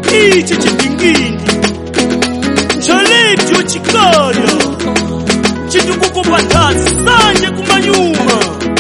ichi chipingindi chaledio chikaya chitukukupa ndasi sanje kumanyuma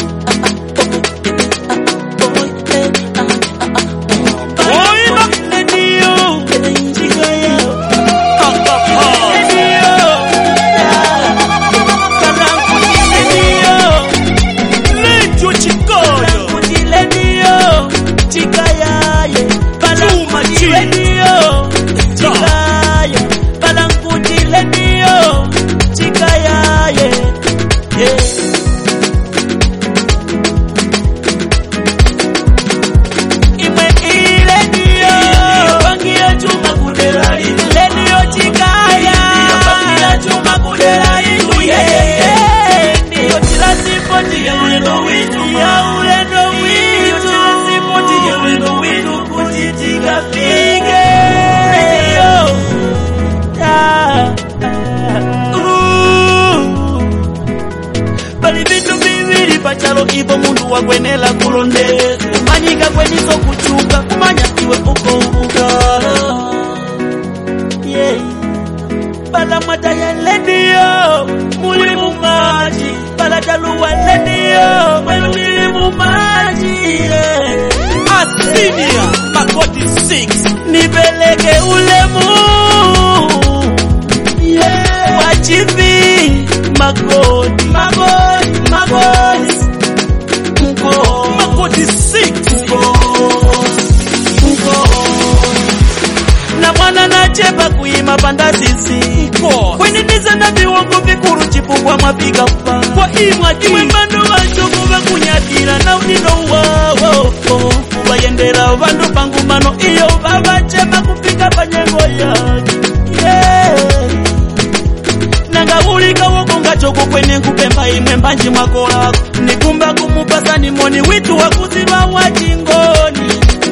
Pachalo ibo mundu wakwenela kulonde Manyika kweniso kuchuka kumanya iwe uko uka Yeah Pala mata ya ledio Muli mumaji Pala taluwa ledio Muli mumaji Asinia Makoti 6 Nipeleke ulemu Yeah Wachivi Makoti Makoti 6 Na mwana na cheba kuima panda sisi Kwenye niza na viwango vikuru chipukwa mwapiga mpa Kwa imwa Mwenbandu wachoku wakunyakira na unino wao Ubayendera vandu pangu mano iyo baba cheba kupika panyengo yaki Yeah Nanga ulika wokonga choko kwenye kupemba imwe mbanji mwakola Nikumba kumupasa ni moni witu wakuziba wajingoni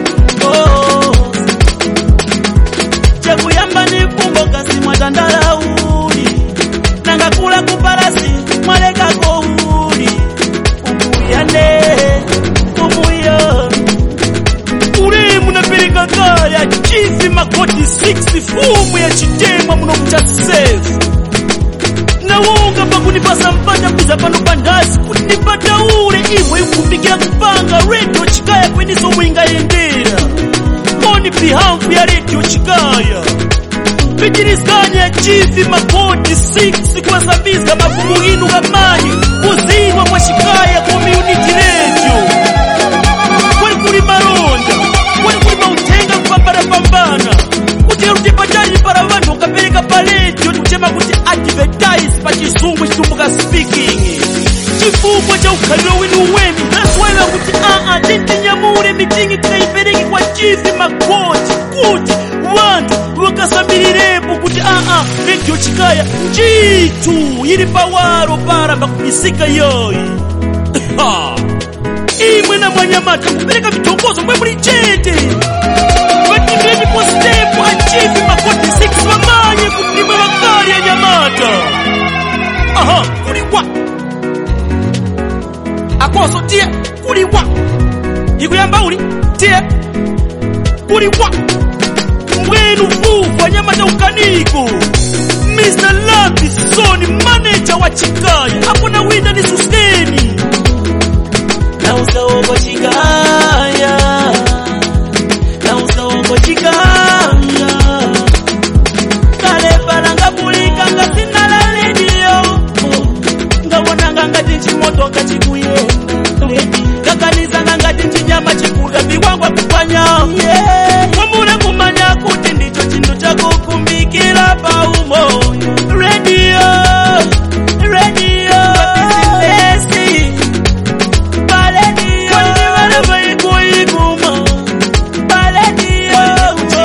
Cheku yamba ni kumbo kasi mwatandara uli Nanga kula kupalasi mwaleka kohuli Umuyane umuyo Ule munapeleka kaya Chief Makoti 6 fumu ya chitema muno mcha safe Na wonga pakunipasa mpata kuza pano pandasi Kunipata ule iwe kumbikira kupanga Radio Chikaya kweniso mwinga endera On behalf ya Radio Chikaya Pijirizanya Chief Makoti 6 kwa sabiza mafumu inu gamani Kuziwa kwa Chikaya Community Radio Kwani kuli maronda Kwani kuli mautenga kupambana Kuti pachani para vandu ukapeleka paledio Tuchema kuti advertise pachizungu chitumbuka speaking Chifukwa cha ukhaliro winu wemi That's why wakuti tintinyamure mitingi tunaipeleki kwa Chief Makoti Kuti wandu wakasambirirepo kuti Radio Chikaya Njitu yili pawaro para bakubisika yoyi Imwe na Mwanyamata kupeleka vitongozo mwe muli chete Wakimeni kwa step wa Chief Makoti 6 wamanye kupimwe wakari ya Nyamata kuliwa Akoso tia kuliwa Ikuyamba uli tia kuliwa Mwenu fuku wa Nyamata ukaniko Mr. Lambison manager wa Chikaya Hapo na wina ni susteni Na usawo Chikaya Na usawo Chikaya Kale paranga pulika nga sinala radio Nga wananga nga tinchi moto nga chikuye Kakaniza nga tinchi nyama chikuga viwangwa kupanya Mwamule kumanya kuti ndicho chindu chako kumbikira pa umo Radio Paledio Kwani wale vaiko iguma Paledio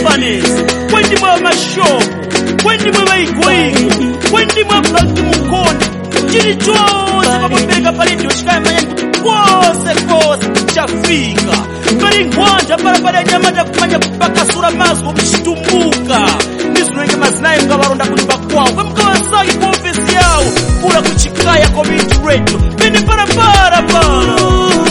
mafanesi, kwendimwe amashopu, kwendimwe bayigoyiko, kwendimwe abulaki mukonde, chili chose pamupereka pa radio chikaya manyani kuti kose chafika. Pali nkhwanja parapali anyamata kumanya kupakasura mazwi kuchitumbuka. Nizunenge mazinayo mkawaronda kunyumba kwawo, kwemukawasaki ku ofisi yawo, kula kuchikaya community radio, pene parapara para.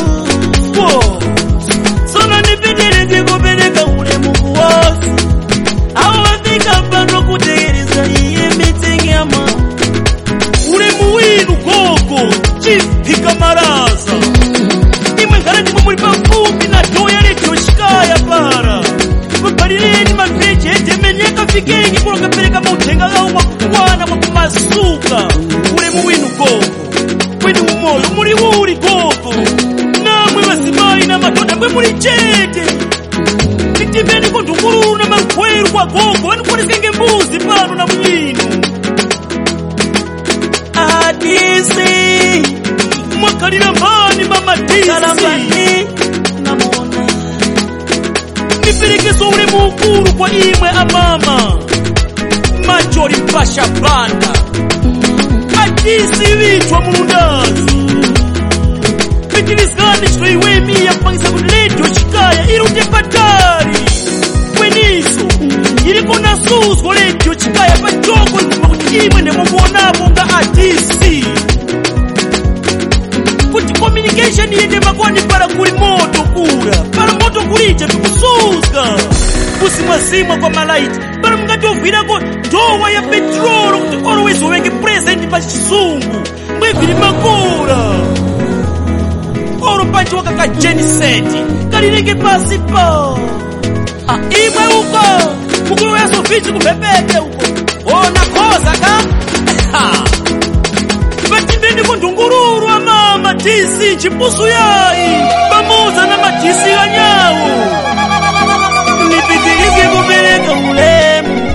Sona nipitire ndikupereka ulemu kuwasi, awo wafika pano kutegereza iye meeting yama. Ulemu winu gogo, chifika maraza. Imwe ngara ndimwe muli pafupi na doya radio chikaya para. Kupalireni mapeji etemenyeka fikengi kulo kapereka mautenga gawo mwakukwana mwakumasuka. Ulemu winu gogo, winu umoyo muli uli gogo. Namwe wasimayi na matonda mwe muli chete. Nitimeni kundungururu na mankweru kwa gogo, wanu kulisenge mbuzi pano na mwinu. Adisi mwakalira mbani mama disi kalambani namona niperekezo ule mukuru kwa imwe amama majori mpasha banda adisi vichwa mulundazi pitilizgani chito iwemi ya kupangisa kuti radio chikaya irute patari kweniso iliko nasuzgo radio chikaya pachoko ikuma kuti imwe nemukuonapo nga adisi kuti communication yende makwani para kuli moto kura para moto kulija tukusuzga kusimwazimwa kwa malaiti para mungatovwirako ndowa ya petrolo kuti always uvenge present pa chizungu mweviri makura oro panchi wakaka jeniseti kalilenge pasi pa imwe uko mukulu weso vichi kupepete uko ona koza ka vatimbeni kundungururu amama tisi chipusu yayi pamoza na matisi yanyawo nipitilike kupereka ulemu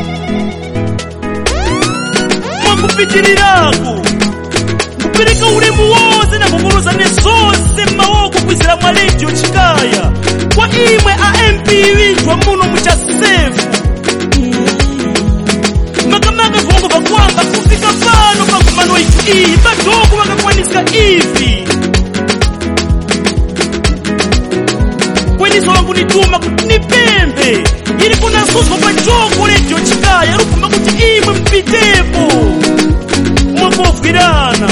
mwakupitilirako kupereka ulemu wose na kukuluza nezose mmawoko kwizira mwa radio chikaya kwa imwe AMP witwa muno muchasefu makamaka vongo vakwamba kufika pano pakumano iyi badoko vakakwanisika ivi kweniso wangu nituma kuti nipembe ili kunasuzwa pachoko radio chikaya rupumba kuti imwe mpitepo mwakovwirana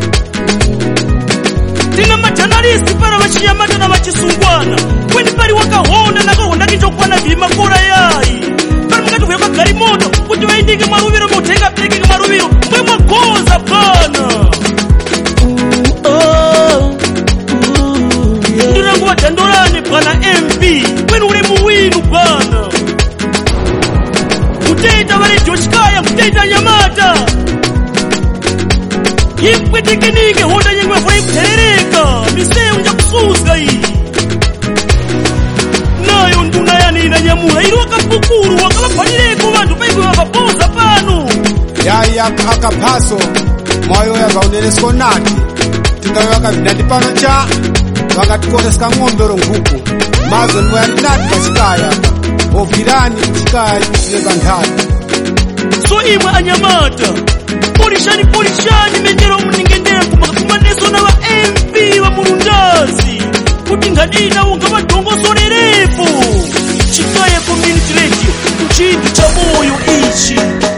tina majanalisti para vachinyamata na vachisungwana kweni pali wakahonda nakahonda kichokwana vili makora yayi pali mungatovuya magari moto kuti vaindike maruviro mautenga perekeke maruviro mwe mwagoza pana ndinanguva dandorani pana MP kweni ulemu winu pana kuteita varedio chikaya kuteita nyamata ikwetekenike honda nyengwe vula ikuterereka miseu njakusuzga iyi nayo nduna yani inanyamula ili wakapukuru wakavaphalireko vantu paikwe vavapoza pano yayi akaphaso mwayo yakaunelesko nati tingawe vakavhinandi pano cha vakatikoreseka ng'ombero nkhuku mazo niwayandinati pachikaya obvirani chikaya chikutireka nthatu so imwe anyamata polishani menjero mningendera kumaneso na va MP wa mulundazi kuti ngadina unga vadongosolerepo chikaya community radio chintu cha moyo ichi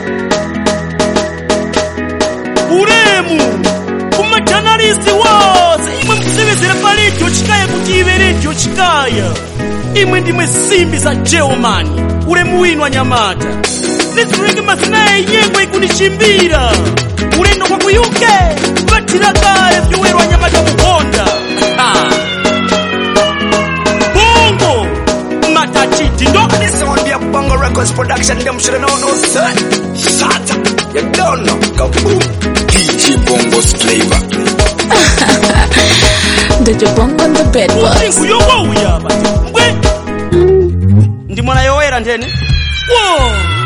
ulemu kumajanalisti wose imwe mkusevesera pa radio chikaya kuti ive radio chikaya imwe ndimwe simbi za Germany ulemu winu anyamata nizulenge masinaye yengwe ikunichimbira ulendo kwa ku UK vatira kale vyuwerwa nyamata muhonda bongo matachiti ndo this one be a Bongo Records production them should know no son shut up you don't know kaboom DJ Bongo's flavor DJ Bongo on the bed boys kuyowo uyaba ndi mwana yoera ndene wo